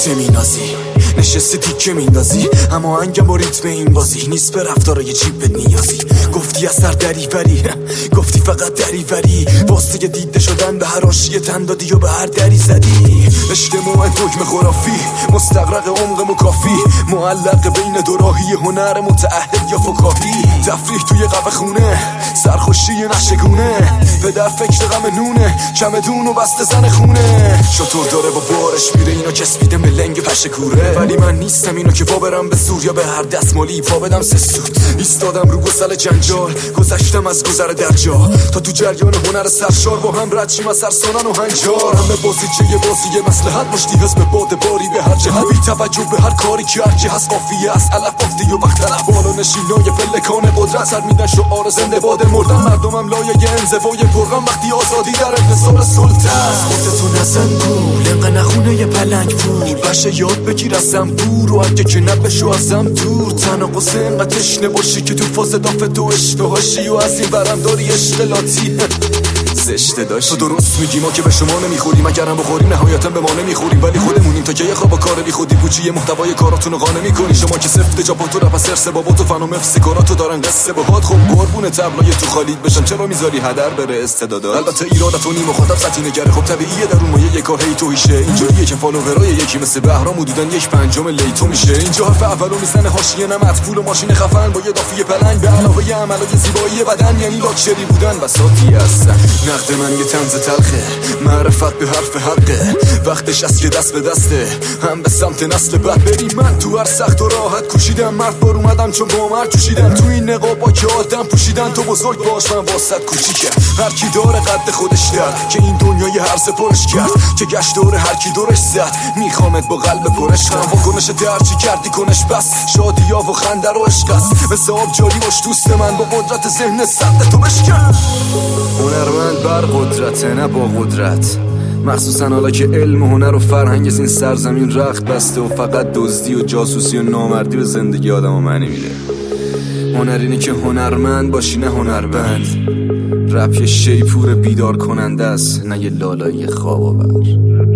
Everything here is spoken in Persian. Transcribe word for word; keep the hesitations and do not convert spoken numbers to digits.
نکته مینازی، نشستی تیکه میندازی، اما انگم و ریتم این بازی نیست به رفتارای جیب نیازی. گفتی از سر دری وری، گفتی فقط دری وری، واسه دیده شدن به هر آشیه تن دادی و به هر دری زدی. اجتماع دگم خرافی، مستغرق عمق مکافی، معلق بین دو راهی، هنر متعهد یا فکاهی. تفریح توی قهوه خونه، سرخوشی نشگونه، پدر فکر غم نونه، چمدون و بسته زن خونه. شطور داره با بارش میره، اینو چسبیده به لنگ پشه کوره، ولی من نیستم اینو که وابرم به زور یا به هر دستمالی پا بدم سه سود. ایستادم رو گسل جنجال، گذشتم از گذر درجا تا تو جریان هنر سرشار با هم رد شیم از سرسانن و هنجار. همه بازی چه یه بازی مصلحت مشتی هست به باد باری به هر جهت، بی توجه به هر کاری که هرچی هست قافیه از علف بافتی و وقت طلب. بالا نشینای پلکان قدرت سر میدن شعار زنده باد مردن، مردمم لایه انزوای پرغم وقتی آزادی در انحصار سلطان. خودتو نزن گول، انقه نخونه یه پلنگ پول، بشه یاد بگیر از زنبور و اگه که نبشو ازم دور. تناقض انقه تشنه باشی که تو فاز دافه تو عشق هاشی و از این برم داری اشتلاتی زشته داشت. تو درست میگی، ما که به شما نمیخوریم، اگرم بخوریم نهایتا به ما نمیخوریم، ولی خودمونیم تا که یه خواب کار بی خودی پوچی محتوای کاراتونو قانع میکنی. شما که سفت جاپاتو رپ از سرس بابا تو فن و مفسی کاراتو دارن قصه باهات. خب قربون تبلای تو خالید بشم، چرا میذاری هدر بره استعدادا؟ البته ایرادتو نی مخاطب سطحی نگره، خب طبیعیه در اون مایه یک کار هی تو هیشه. اینجوریه که فالوورای یکی مثل بهرام حدودن یک پنجم لیتو میشه. اینجا حرف اولو میزنه حاشیه نمت پول و ماشین خفن با یه دافی پلنگ، به علاوه عملای زیبایی بدن یعنی لاکچری بودن بساطی هستن. نقد من یه طنز تلخه، معرفت به حرف حقه، وقتش از که دست به دسته هم به سمت نسل بعد بریم. من تو هر سخت و راحت کوشیدم، مرد بار اومدم چون با مرد جوشیدم. تو این نقابا که آدم پوشیدن، تو بزرگ باش من واسط کوچیکم. هر کی داره قد خودش کرد که این دنیای هرزه پرش کرد، که گشت داره هر کی دورش زد، میخوامت با قلب پرش کنم. واکنش درچی کردی کنش بس، شادیا و خنده رو عشق است، مثل آب جاری باش دوست من، با قدرت ذهن سخت تو بشکن. هنرمند بر قدرت نه با قدرت، مخصوصا حالا که علم و هنر و فرهنگ از این سرزمین رخت بسته و فقط دزدی و جاسوسی و نامردی به زندگی آدم و معنی میده. هنر اینه که هنرمند باشی نه هنربند، رپ یه شیپور بیدار کننده است نه یه لالایی خواب آور.